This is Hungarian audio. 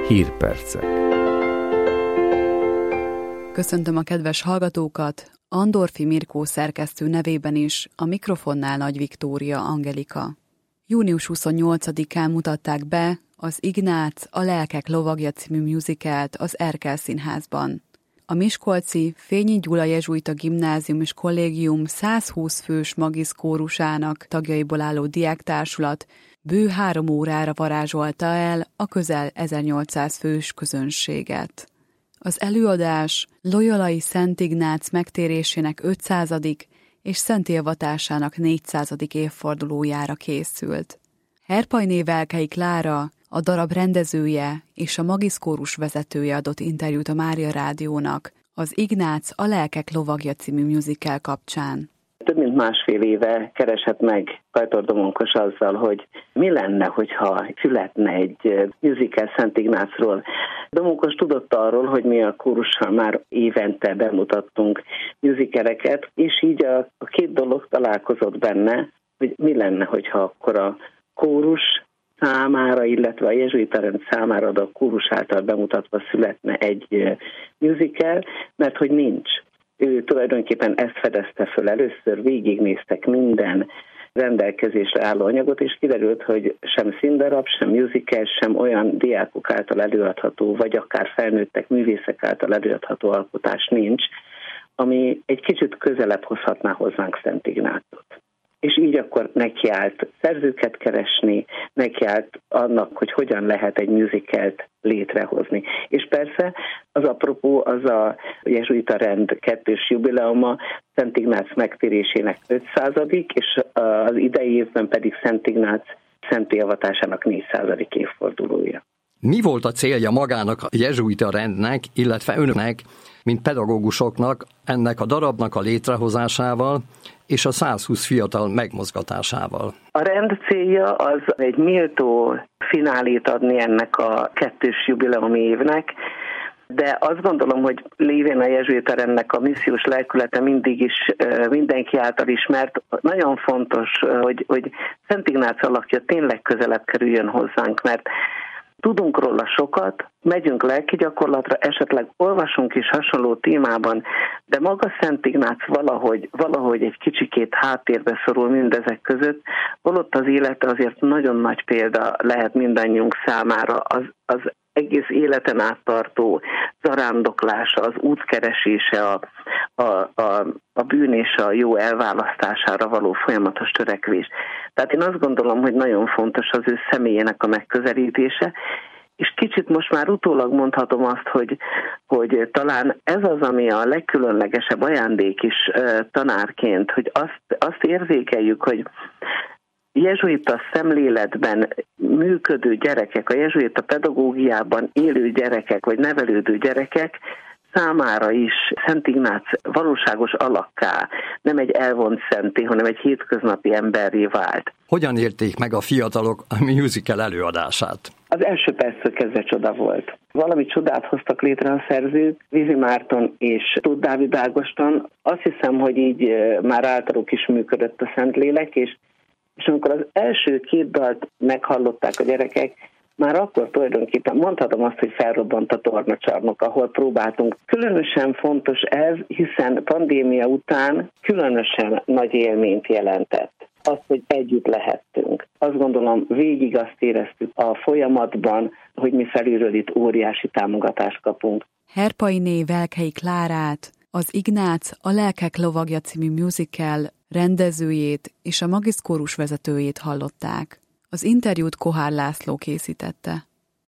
Hírpercek. Köszöntöm a kedves hallgatókat, Andorfi Mirkó szerkesztő nevében is, a mikrofonnál Nagy Viktória Angelika. Június 28-án mutatták be az Ignác, a lelkek lovagja című musicalt az Erkel Színházban. A miskolci Fényi Gyula jezsuita gimnázium és kollégium 120 fős magiszkórusának tagjaiból álló diáktársulat bő 3 órára varázsolta el a közel 1800 fős közönséget. Az előadás Loyolai Szent Ignác megtérésének 500. és szentélvatásának 400. évfordulójára készült. Herpajné Velkei Klára, a darab rendezője és a magiszkórus vezetője adott interjút a Mária Rádiónak az Ignác, a lelkek lovagja című musical kapcsán. Több mint másfél éve keresett meg Kajtor Domonkos azzal, hogy mi lenne, hogyha születne egy musical Szent Ignácról. Domonkos tudott arról, hogy mi a kórussal már évente bemutattunk musicaleket, és így a két dolog találkozott benne, hogy mi lenne, hogyha akkor a kórus számára, illetve a jezsuita rend számára a kórus által bemutatva születne egy musical, mert hogy nincs. Ő tulajdonképpen ezt fedezte föl először, végignéztek minden rendelkezésre álló anyagot, és kiderült, hogy sem színdarab, sem musical, sem olyan diákok által előadható, vagy akár felnőttek művészek által előadható alkotás nincs, ami egy kicsit közelebb hozhatná hozzánk Szent Ignácot. És így akkor nekiállt szerzőket keresni, nekiállt annak, hogy hogyan lehet egy musicalt létrehozni. És persze az apropó az a jezsuita rend 2. jubileuma, Szent Ignác megtérésének 500. és az idei évben pedig Szent Ignác szentélvatásának 400. évfordulója. Mi volt a célja magának a jezsuita rendnek, illetve önöknek, mint pedagógusoknak ennek a darabnak a létrehozásával és a 120 fiatal megmozgatásával? A rend célja az egy méltó finálét adni ennek a 2. jubileumi évnek, de azt gondolom, hogy lévén a jezsuita rendnek a missziós lelkülete mindig is mindenki által ismert. Nagyon fontos, hogy Szent Ignác alakja tényleg közelebb kerüljön hozzánk, mert tudunk róla sokat, megyünk lelki gyakorlatra, esetleg olvasunk is hasonló témában, de maga Szent Ignác valahogy egy kicsikét háttérbe szorul mindezek között, holott az élete azért nagyon nagy példa lehet mindannyiunk számára, az egész életen áttartó zarándoklása, az útkeresése, a bűn és a jó elválasztására való folyamatos törekvés. Tehát én azt gondolom, hogy nagyon fontos az ő személyének a megközelítése, és kicsit most már utólag mondhatom azt, hogy talán ez az, ami a legkülönlegesebb ajándék is tanárként, hogy azt érzékeljük, hogy jezsuita szemléletben működő gyerekek, a jezsuita pedagógiában élő gyerekek, vagy nevelődő gyerekek számára is Szent Ignác valóságos alakká, nem egy elvont szenté, hanem egy hétköznapi emberré vált. Hogyan érték meg a fiatalok a musical előadását? Az első perctől kezdve csoda volt. Valami csodát hoztak létre a szerzők, Vizi Márton és Tóth Dávid Ágoston. Azt hiszem, hogy így már általuk is működött a Szentlélek, és amikor az első 2 dalt meghallották a gyerekek, már akkor tulajdonképpen mondhatom azt, hogy felrobbant a tornacsarnok, ahol próbáltunk. Különösen fontos ez, hiszen pandémia után különösen nagy élményt jelentett. Az, hogy együtt lehettünk. Azt gondolom, végig azt éreztük a folyamatban, hogy mi felülről itt óriási támogatást kapunk. Herpainé Velkei Klárát, az Ignác, a lelkek lovagja című musical rendezőjét és a magiszkórus vezetőjét hallották. Az interjút Kohár László készítette.